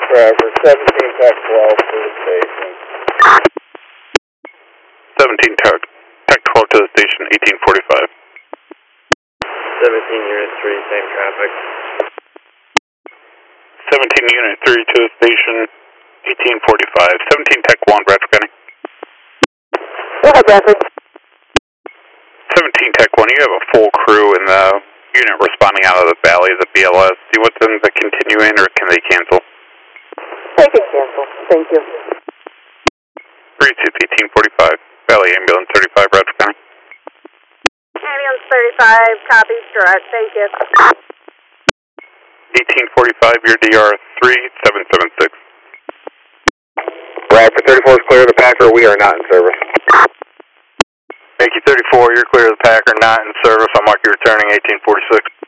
Forever, 17 Tech 12 to the station. 17 Tech 12 to the station, 1845. 17 Unit 3, same traffic. 17 Unit 3 to the station, 1845. 17 Tech 1, Bradford County. Go ahead, Bradford. 17 Tech 1, you have a full crew in the unit responding out of the valley of the BLS. Do you want them to continue in or can they cancel? They can cancel. Thank you. 1845, Valley Ambulance 35, Bradford County. Ambulance 35, copies, direct, thank you. 1845, your DR 3776. Bradford 34 is clear of the Packer, we are not in service. Yankee 34, you're clear of the Packer, not in service. I'll mark you returning 1846.